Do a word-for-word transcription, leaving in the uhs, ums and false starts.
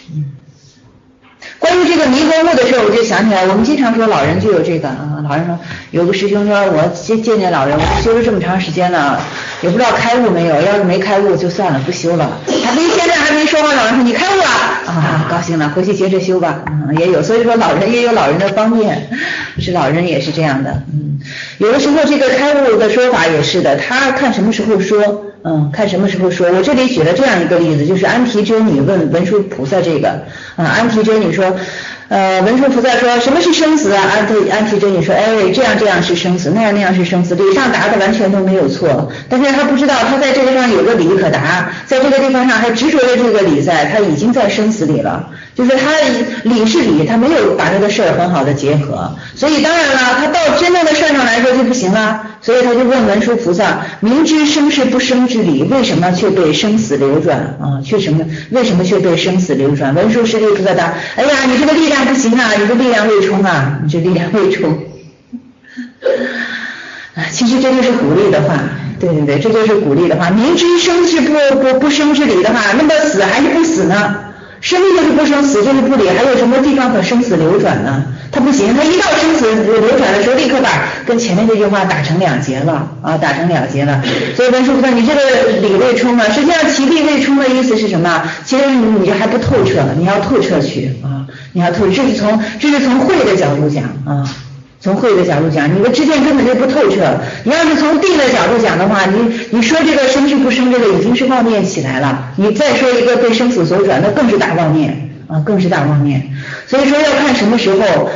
关于这个迷和悟的事我就想起来，我们经常说老人就有这个啊，老人说有个师兄说我见见见老人，我修了这么长时间了，也不知道开悟没有，要是没开悟就算了，不修了。还没现在还没说完，老人说你开悟了啊，高兴了，回去接着修吧。嗯，也有，所以说老人也有老人的方面，是老人也是这样的。嗯，有的时候这个开悟的说法也是的，他看什么时候说。嗯，看什么时候说。我这里举了这样一个例子，就是安提遮女问文殊菩萨这个，啊，安提遮女说，呃，文殊菩萨说什么是生死啊？安提安提遮女说，哎，这样这样是生死，那样那样是生死，理上答的完全都没有错，但是他不知道他在这个上有个理可答，在这个地方上还执着着这个理在，他已经在生死里了，就是他理是理，他没有把这个事儿很好的结合，所以当然了，他到真正的事儿上来说就不行了，所以他就问文殊菩萨，明知生是不生之理，为什么却被生死流转啊？却什么？为什么却被生死流转？文殊师利菩萨答：哎呀，你这个力量不行啊，你这力量未充啊，你这力量未充。啊，其实这就是鼓励的话，对对对，这就是鼓励的话。明知生是不不不生之理的话，那么死还是不死呢？生就是不生，死就是不理，还有什么地方可生死流转呢？他不行，他一到生死流转的时候，立刻把跟前面这句话打成两截了啊，打成两截了。所以文殊菩萨，你这个理未充啊，实际上其理未充的意思是什么？其实你还不透彻，你要透彻去啊，你要透彻，这是从这是从慧的角度讲啊。从慧的角度讲，你的知见根本就不透彻。你要是从定的角度讲的话，你你说这个生是不生，这个已经是妄念起来了。你再说一个被生死所转，那更是大妄念啊，更是大妄念。所以说要看什么时候。